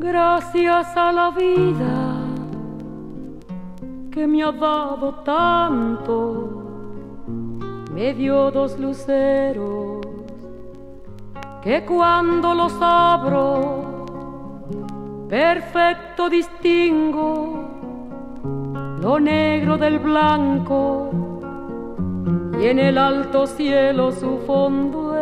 Gracias a la vida que me ha dado tanto, me dio dos luceros que cuando los abro perfecto distingo lo negro del blanco y en el alto cielo su fondo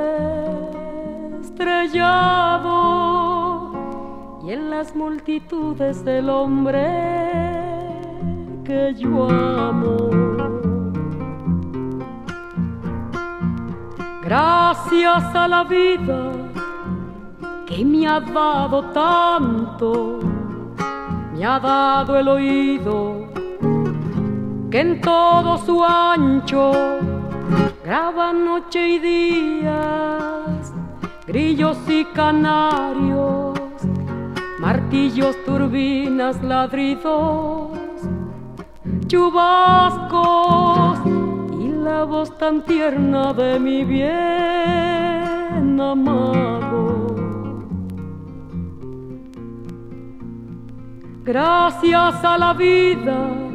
estrellado y en las multitudes del hombre que yo amo. Gracias a la vida que me ha dado tanto, me ha dado el oído que en todo su ancho graba noche y días, grillos y canarios, martillos, turbinas, ladridos, chubascos y la voz tan tierna de mi bien amado. Gracias a la vida